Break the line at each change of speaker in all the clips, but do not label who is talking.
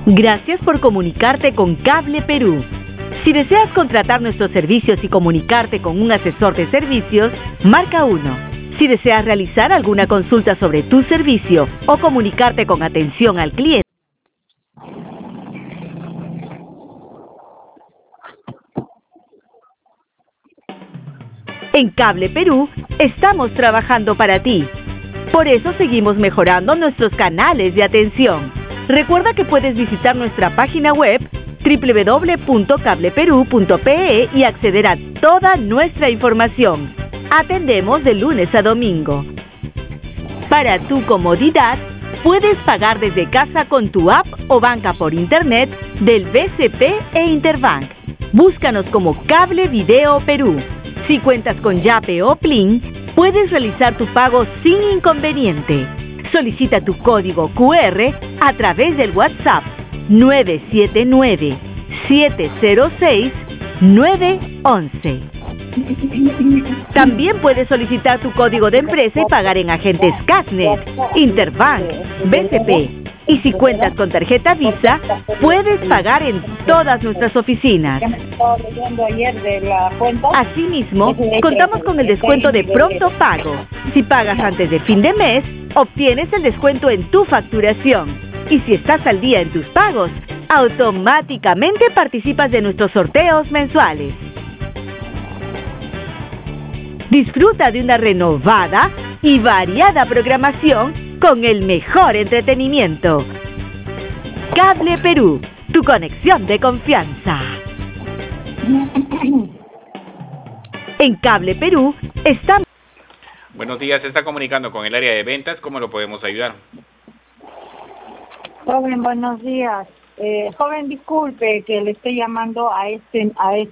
Gracias por comunicarte con Cable Perú. Si deseas contratar nuestros servicios y comunicarte con un asesor de servicios, marca 1. Si deseas realizar alguna consulta sobre tu servicio o comunicarte con atención al cliente, en Cable Perú estamos trabajando para ti. Por eso seguimos mejorando nuestros canales de atención. Recuerda que puedes visitar nuestra página web www.cableperu.pe y acceder a toda nuestra información. Atendemos de lunes a domingo. Para tu comodidad, puedes pagar desde casa con tu app o banca por internet del BCP e Interbank. Búscanos como Cable Video Perú. Si cuentas con Yape o Plin, puedes realizar tu pago sin inconveniente. Solicita tu código QR a través del WhatsApp 979-706-911. También puedes solicitar tu código de empresa y pagar en agentes Casnet, Interbank, BCP. Y si cuentas con tarjeta Visa, puedes pagar en todas nuestras oficinas. Asimismo, contamos con el descuento de pronto pago. Si pagas antes de fin de mes, obtienes el descuento en tu facturación. Y si estás al día en tus pagos, automáticamente participas de nuestros sorteos mensuales. Disfruta de una renovada y variada programación con el mejor entretenimiento. Cable Perú, tu conexión de confianza. En Cable Perú estamos...
Buenos días, se está comunicando con el área de ventas. ¿Cómo lo podemos ayudar?
Joven, buenos días. Joven, disculpe que le estoy llamando a este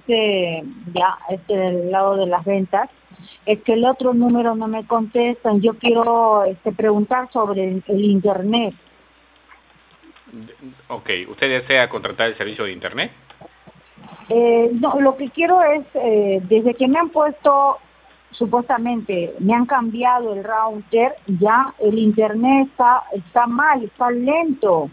lado de las ventas. Es que el otro número no me contestan. Yo quiero preguntar sobre el internet.
Ok, ¿usted desea contratar el servicio de internet?
No, lo que quiero es, desde que me han puesto, supuestamente, me han cambiado el router, ya el internet está mal, está lento.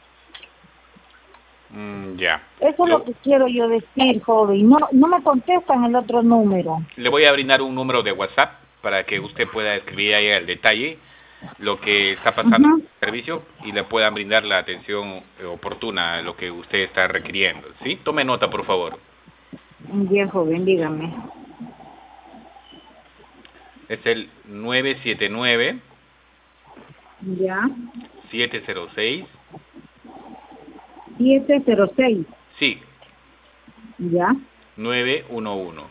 Ya.
Eso es lo que quiero yo decir, joven. No me contestan el otro número.
Le voy a brindar un número de WhatsApp para que usted pueda escribir ahí al detalle lo que está pasando en el servicio y le puedan brindar la atención oportuna a lo que usted está requiriendo, ¿sí? Tome nota, por favor.
Bien, joven, dígame.
Es el 979
Ya.
706
706.
Sí.
Ya.
911.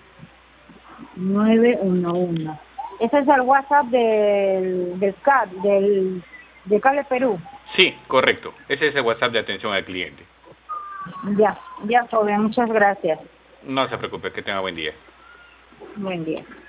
911. Ese es el WhatsApp de Cable Perú.
Sí, correcto. Ese es el WhatsApp de atención al cliente.
Ya, joven, muchas gracias.
No se preocupe, que tenga buen día.
Buen día.